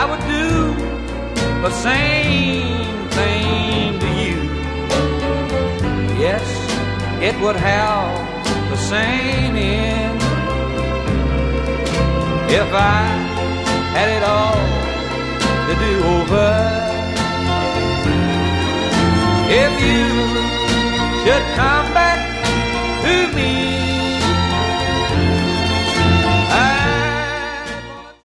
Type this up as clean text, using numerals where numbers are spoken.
I would do the same thing to you. Yes, it would have the same end if I had it all to do over. If you should come back